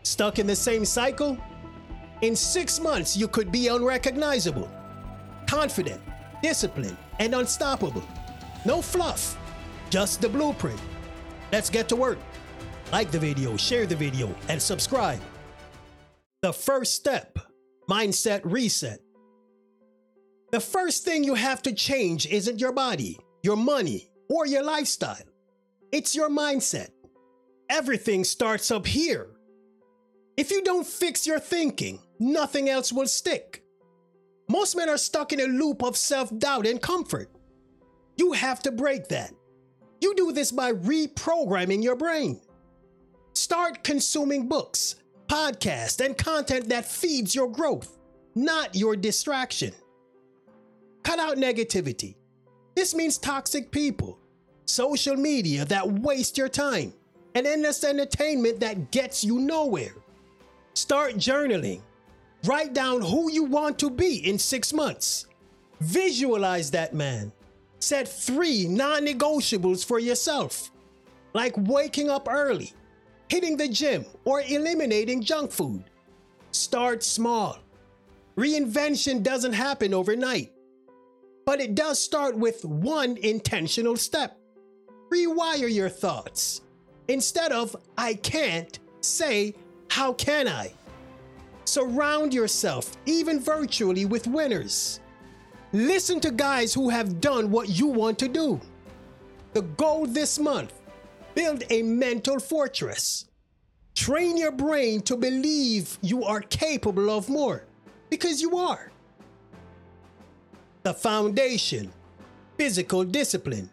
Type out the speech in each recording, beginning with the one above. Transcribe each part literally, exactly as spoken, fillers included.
Stuck in the same cycle? In six months, you could be unrecognizable, confident, disciplined, and unstoppable. No fluff, just the blueprint. Let's get to work. Like the video, share the video, and subscribe. The first step, mindset reset. The first thing you have to change isn't your body, your money, or your lifestyle. It's your mindset. Everything starts up here. If you don't fix your thinking, nothing else will stick. Most men are stuck in a loop of self-doubt and comfort. You have to break that. You do this by reprogramming your brain. Start consuming books, podcasts, and content that feeds your growth, not your distraction. Cut out negativity. This means toxic people, social media that waste your time, and endless entertainment that gets you nowhere. Start journaling. Write down who you want to be in six months. Visualize that man. Set three non-negotiables for yourself, like waking up early, hitting the gym, or eliminating junk food. Start small. Reinvention doesn't happen overnight, but it does start with one intentional step. Rewire your thoughts. Instead of "I can't," say "How can I?" Surround yourself, even virtually, with winners. Listen to guys who have done what you want to do. The goal this month: build a mental fortress. Train your brain to believe you are capable of more, because you are. The foundation: physical discipline.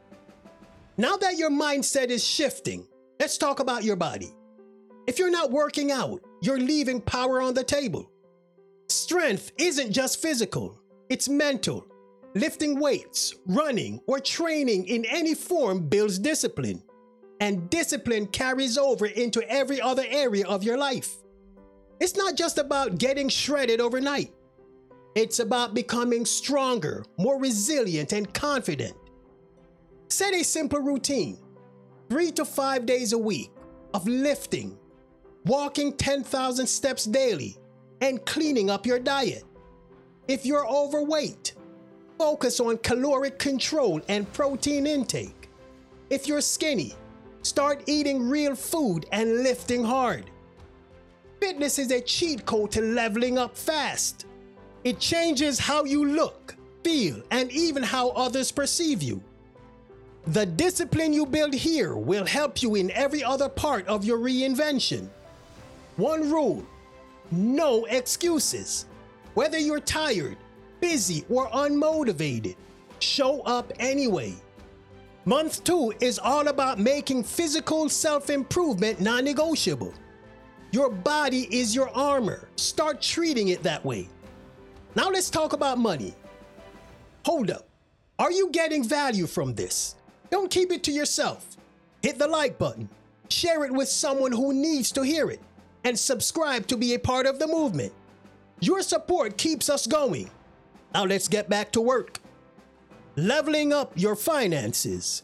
Now that your mindset is shifting, let's talk about your body. If you're not working out, you're leaving power on the table. Strength isn't just physical, it's mental. Lifting weights, running, or training in any form builds discipline. And discipline carries over into every other area of your life. It's not just about getting shredded overnight. It's about becoming stronger, more resilient, and confident. Set a simple routine, three to five days a week, of lifting, walking ten thousand steps daily, and cleaning up your diet. If you're overweight, focus on caloric control and protein intake. If you're skinny, start eating real food and lifting hard. Fitness is a cheat code to leveling up fast. It changes how you look, feel, and even how others perceive you. The discipline you build here will help you in every other part of your reinvention. One rule: no excuses. Whether you're tired, busy, or unmotivated, show up anyway. Month two is all about making physical self-improvement non-negotiable. Your body is your armor. Start treating it that way. Now let's talk about money. Hold up. Are you getting value from this? Don't keep it to yourself. Hit the like button, share it with someone who needs to hear it, and subscribe to be a part of the movement. Your support keeps us going. Now let's get back to work. Leveling up your finances.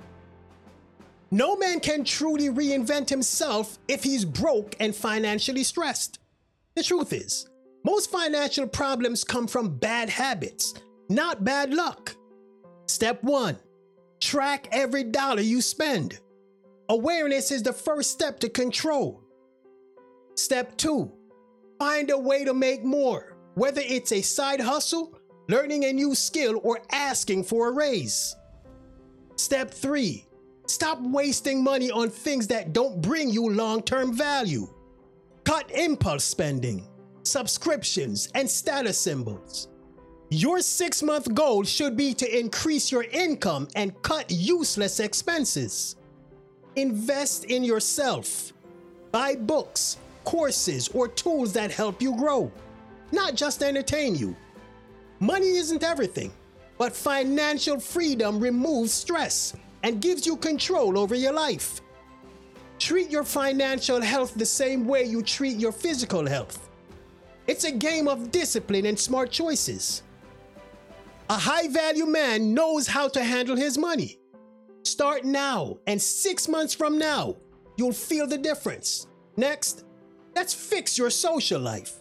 No man can truly reinvent himself if he's broke and financially stressed. The truth is, most financial problems come from bad habits, not bad luck. Step one, track every dollar you spend. Awareness is the first step to control. Step two, find a way to make more, whether it's a side hustle, learning a new skill, or asking for a raise. Step three, stop wasting money on things that don't bring you long-term value. Cut impulse spending, subscriptions, and status symbols. Your six-month goal should be to increase your income and cut useless expenses. Invest in yourself. Buy books, courses, or tools that help you grow, not just entertain you. Money isn't everything, but financial freedom removes stress and gives you control over your life. Treat your financial health the same way you treat your physical health. It's a game of discipline and smart choices. A high-value man knows how to handle his money. Start now, and six months from now, you'll feel the difference. Next, Let's fix your social life.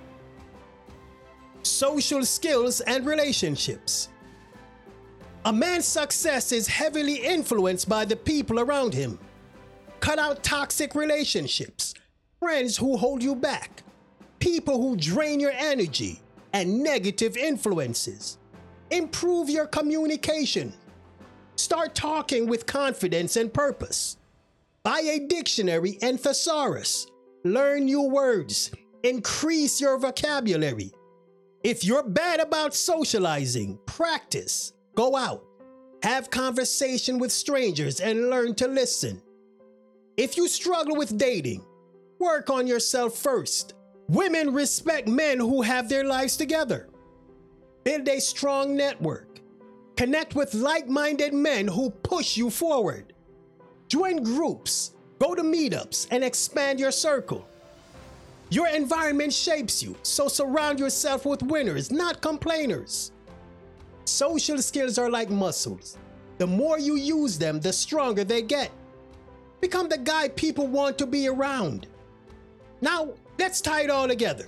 Social skills and relationships. A man's success is heavily influenced by the people around him. Cut out toxic relationships, friends who hold you back, people who drain your energy, and negative influences. Improve your communication. Start talking with confidence and purpose. Buy a dictionary and thesaurus. Learn new words. Increase your vocabulary. If you're bad about socializing, practice. Go out. Have conversation with strangers and learn to listen. If you struggle with dating, work on yourself first. Women respect men who have their lives together. Build a strong network. Connect with like-minded men who push you forward. Join groups, go to meetups, and expand your circle. Your environment shapes you, so surround yourself with winners, not complainers. Social skills are like muscles. The more you use them, the stronger they get. Become the guy people want to be around. Now, let's tie it all together.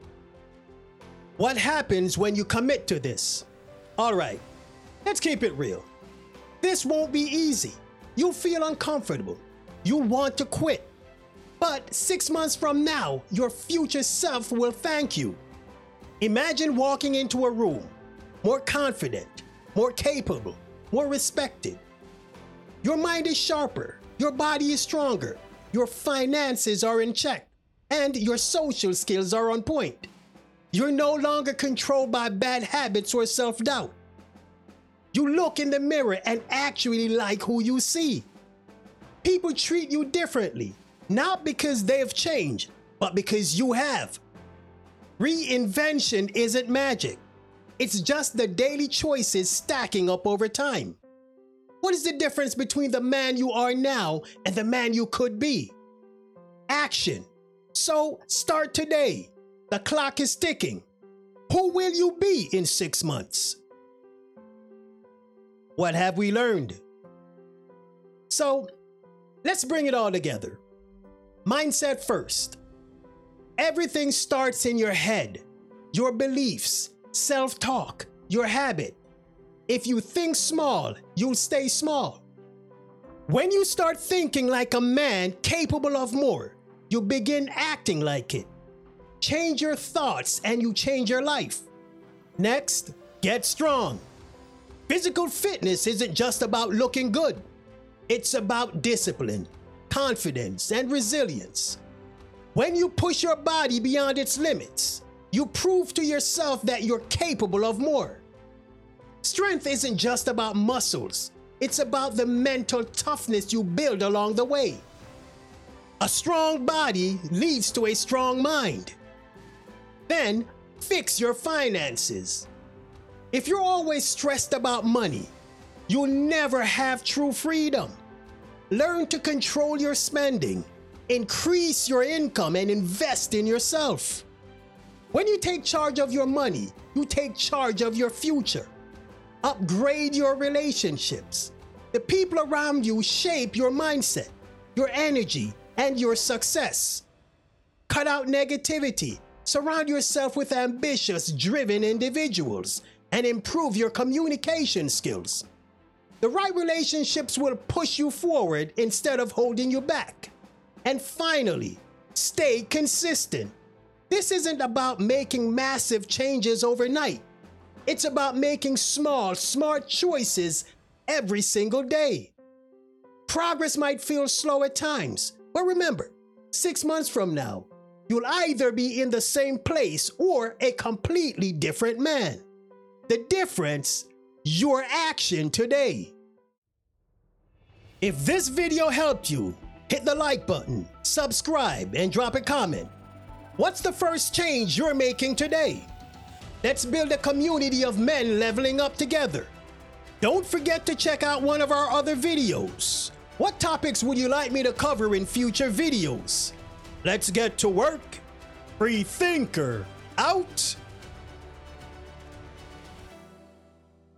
What happens when you commit to this? All right, let's keep it real. This won't be easy. You'll feel uncomfortable. You'll want to quit. But six months from now, your future self will thank you. Imagine walking into a room, more confident, more capable, more respected. Your mind is sharper, your body is stronger, your finances are in check, and your social skills are on point. You're no longer controlled by bad habits or self-doubt. You look in the mirror and actually like who you see. People treat you differently, not because they have changed, but because you have. Reinvention isn't magic. It's just the daily choices stacking up over time. What is the difference between the man you are now and the man you could be? Action. So start today. The clock is ticking. Who will you be in six months? What have we learned? So let's bring it all together. Mindset first. Everything starts in your head, your beliefs, self-talk, your habit. If you think small, you'll stay small. When you start thinking like a man capable of more, you begin acting like it. Change your thoughts and you change your life. Next, get strong. Physical fitness isn't just about looking good. It's about discipline, confidence, and resilience. When you push your body beyond its limits, you prove to yourself that you're capable of more. Strength isn't just about muscles. It's about the mental toughness you build along the way. A strong body leads to a strong mind. Then, fix your finances. If you're always stressed about money, you'll never have true freedom. Learn to control your spending, increase your income, and invest in yourself. When you take charge of your money, you take charge of your future. Upgrade your relationships. The people around you shape your mindset, your energy, and your success. Cut out negativity. Surround yourself with ambitious, driven individuals and improve your communication skills. The right relationships will push you forward instead of holding you back. And finally, stay consistent. This isn't about making massive changes overnight. It's about making small, smart choices every single day. Progress might feel slow at times, but remember, six months from now, you'll either be in the same place or a completely different man. The difference, your action today. If this video helped you, hit the like button, subscribe, and drop a comment. What's the first change you're making today? Let's build a community of men leveling up together. Don't forget to check out one of our other videos. What topics would you like me to cover in future videos? Let's get to work. Free thinker out.